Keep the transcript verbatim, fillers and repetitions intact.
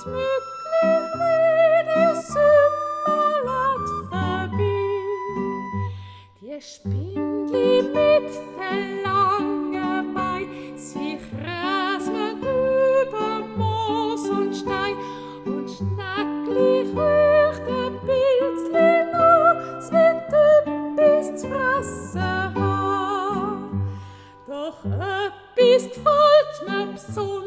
glücklich wie der Sommer lat vorbei. Die Spindli mit der langen Bein, sie kräsmen über Moos und Stein und schnacklich rührt der Pilzli noch, es wird öppis zu fressen haben. Doch öppis gefällt mir besonders